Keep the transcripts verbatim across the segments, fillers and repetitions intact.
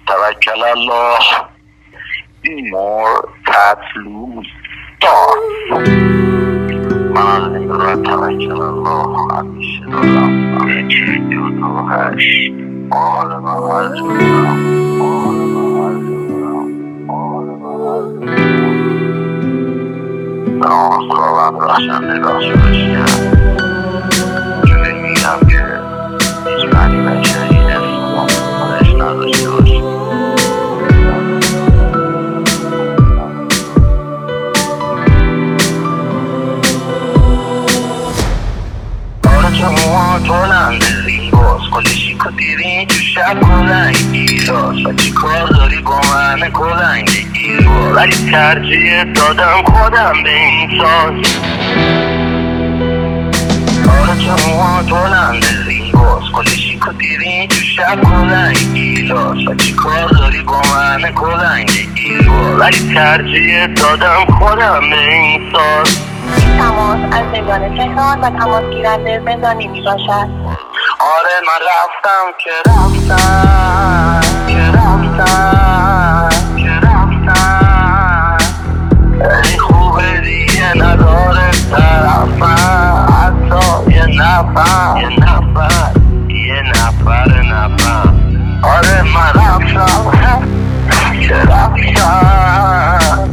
توکل الله مرتطلوب دار. من از این را توکل الله همیشه دارم. همه دو دو هشت آل من هر جورم آل من هر جورم آل من هر جورم به نام خداوند بخشنده بخشایشگر. جوری میگم که هیچ معنی بشه این اسم خودش نداشته باشه. Czemu to زیباست کلشی کدیری تو شب کلنگ ایراست و چی کار داری با من کلنگ ایراست ولی ترجیح دادم خودم به این ساز. آره چموها تولنده زیباست کلشی کدیری تو شب کلنگ ایراست و چی کار داری با من کلنگ ایراست ولی ترجیح دادم خودم به این ساز. تماس از زندان تهران و تماس گیرنده زندانی می باشد. آره من رفتم که رفتم که رفتم که رفتم ای خوبه دیگه نداره طرفم حتی یه نفر یه نفر یه نفر نفر. آره من رفتم که رفتم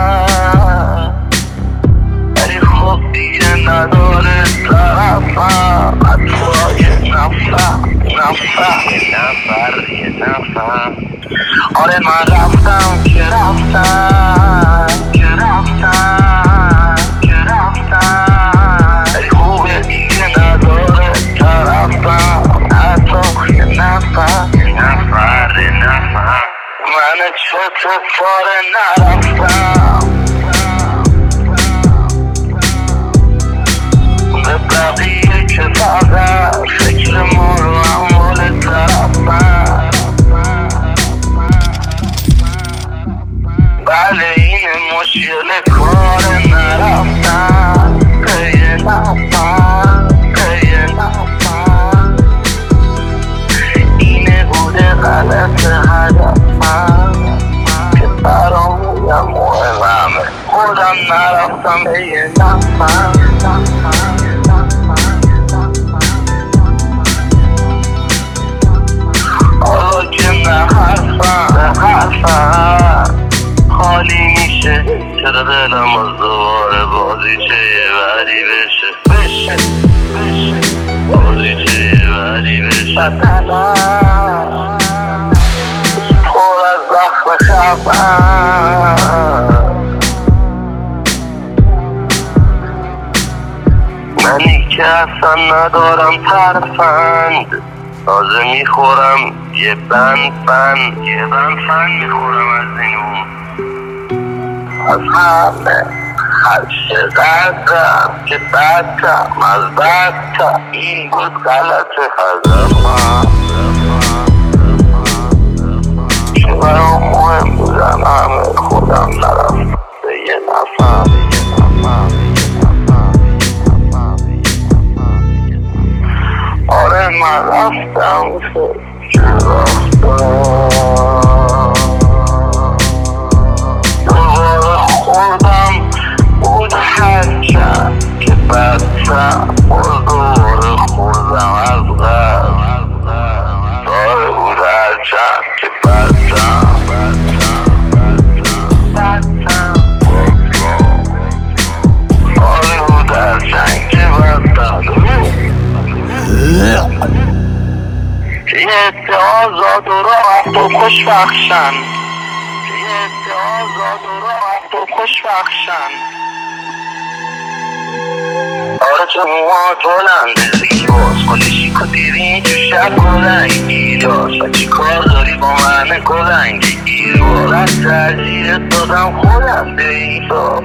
نداره طرفم حتی یه نفر نفر یه نفر یه نفر. آره من رفتم که رفتم که رفتم که رفتم ای خوبه دیگه نداره طرفم حتی یه نفر یه نفر یه نفر. من چطور نرفتم بقیه که فقط فکر ما رو اموال طرفم. بله این مشکل کار نرفتن پی نفر پی نفر اینه بوده غلط هدفم که برامونم مهمه خودم نرفتم پی نفر. حالا که نه حرفم نه حرفم خالی میشه چرا دلم از دوباره بازیچه یه وری بشه بشه بشه بازیچه یه وری بشه. دلم پر از زخم خفم منی که اصلا ندارم ترفند تازه میخورم یه بند بند یه بند بند میخورم از این اون از همه هر چقدرم که بدتم از بدتم این بود غلط هدفم که برام مهم بودن همه خودم نرفتم به یه نفر آره من رفتم که رفتم دوباره خوردم بود هرچند که بدتم دوباره خوردم از غم داره بود هرچند که بدتم بدتم آره بود هرچند که بدتم یه عده آزاد و راحت و خوشبخشن یه عده آزاد و راحت و خوشبخشن. آره چموها تولنده زیباست کلشی کدیری تو شب کلنگ ایراست و چی کار داری با من کلنگ ایراست ترجیح دادم خودم به این ساز.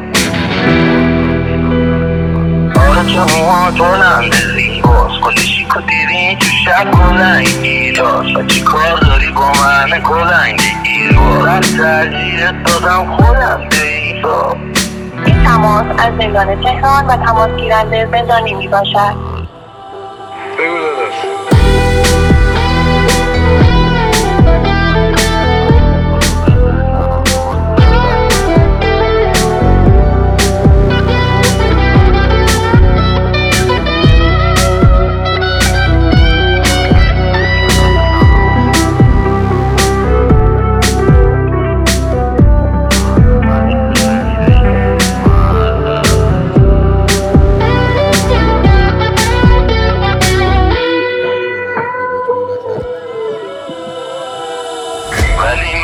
آره چموها تولنده زیباست کلشی کدیری تو شب کلنگ ایراست و چی کار داری با من کلنگ ایراست ترجیح دادم خودم به این ساز. این تماس از زندان تهران و تماس گیرنده زندانی می باشد. بگو داداش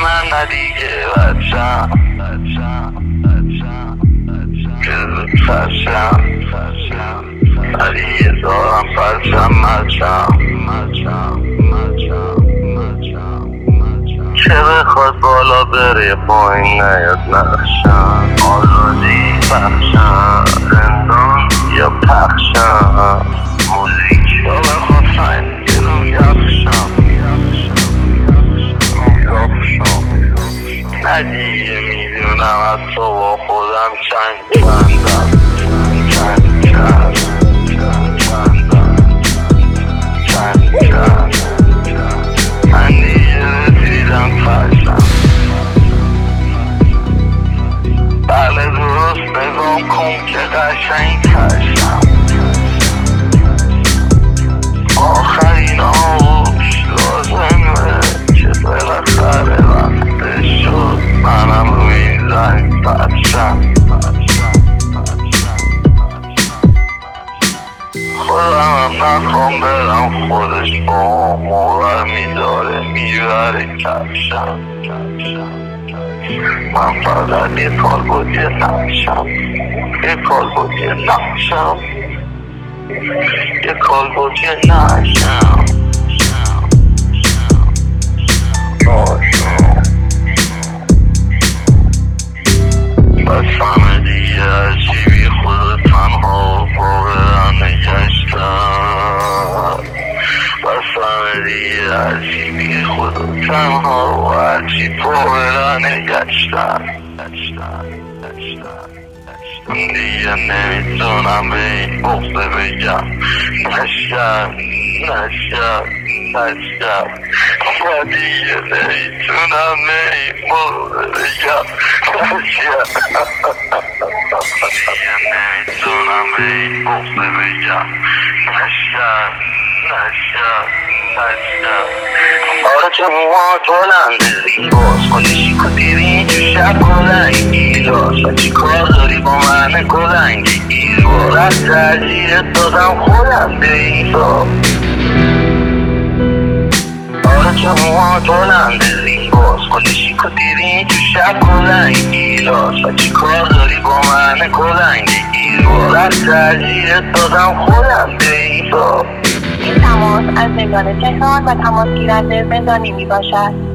من ندیگه بچم بچم بچم بچم پرچم پرچم علیه دارم پرچم مچم مچم مچم مچم مچم چه بخواد بالا بره پایین نیاد نقشم آزادی بخشم زندان یا پخشم موزیک یا بخواد سنگ رو یخشم ندیگه میدونم از تو با خودم چند چندم چند چند چند چندم چند چند من دیگه رسیدم پشم بله درست نگام کن که قشنگ کشم آخرین آوش لازمه که بالاخره وقتش شد منم روی این زنگ پرچم خودم هم نخوام برم خودش با موقع میداره میبره کفشم من فقط یه کال بود یه نقشم یه کال بود یه نقشم یه کال بود یه نقشم بس همه دیگه هرچی بی خود تنها باورم نگشتم بس همه دیگه هرچی بی خود تنها و هرچی باورم نگشتم دیگه نمیتونم به این بغضه بگم نشم نشم نشم و دیگه نمیتونم به این بغضه بگم نشم دیگه نمیتونم به این بغضه بگم نشم نشم نشم آره چه موها بلنده زیباست کنشی کتیری تو شب کلنگ گیلاس و چی کار داری با من کلنگ گیرو رد ترجیحت دادم خودم به این سا آره چه موها بلنده زیباست کنشی کتیری تو شب کلنگ گیلاس و چی کار داری با من کلنگ گیرو رد ترجیحت دادم خودم به این سا این تماس از زندان تهران و تماس گیرنده زندانی می باشد.